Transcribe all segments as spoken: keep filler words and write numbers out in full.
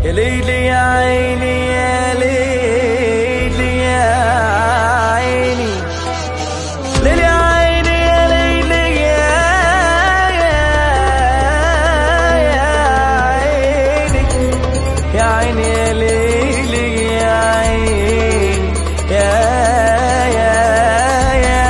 يا ليلي يا عيني يا ليلي يا عيني، ليلي يا عيني يا ليلي يا عيني، يا عيني يا ليلي يا عيني يا يا يا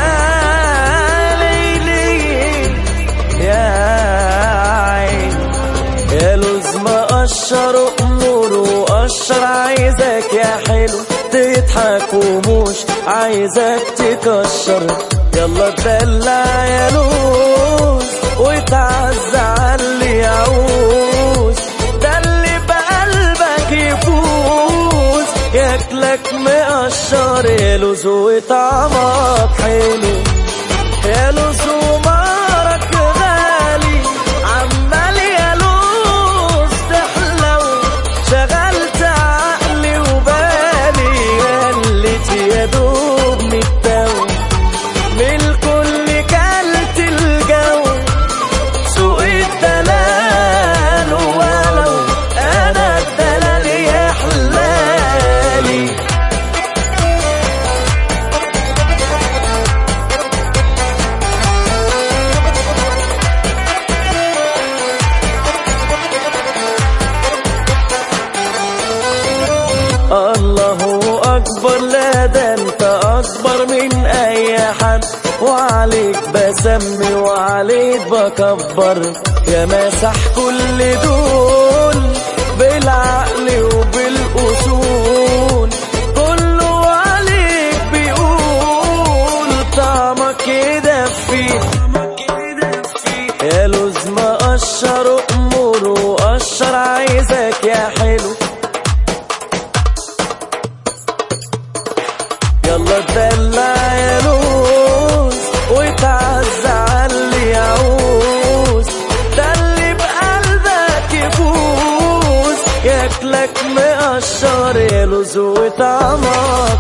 ليلي يا عيني. يا لوز مقشر أمور وقشر، عايزك يا حلو تضحك ومش عايزك تكشر. يلا اتدلع يا لوز وتعز عاللي يعوز، ده اللي بقلبك يفوز ياكلك مقشر. يا لوز وطعمك حلو، يا لوز ومارك غالي، عمال يا لوز تحلو، شغلت عقلي وبالي، قلت يا دوب متو من الكل كلت الجو. سوق الدلال ولو انا الدلال يا حلالي. الله أكبر، لا ده أنت أكبر من أي حد، وعليك بسمي وعليك بكبر. يا مسح كل دول بالعقل وبالأصول، كله عليك بيقول طعمك يدفي. يا لوز مقشر أمور وقشر، عايزك يا حلو يلا اتدلع يا لوز وتعز عاللي يعوز، ده اللي بقلبك يفوز ياكلك مقشر. يا لوز وطعمك